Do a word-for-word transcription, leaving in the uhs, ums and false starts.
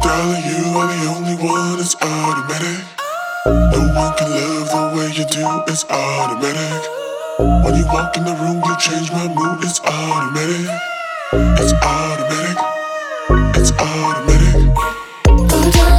Darling, you are the only one, it's automatic. No one can love the way you do, it's automatic. When you walk in the room, you change my mood, it's automatic. It's automatic, it's automatic. Oh, darling.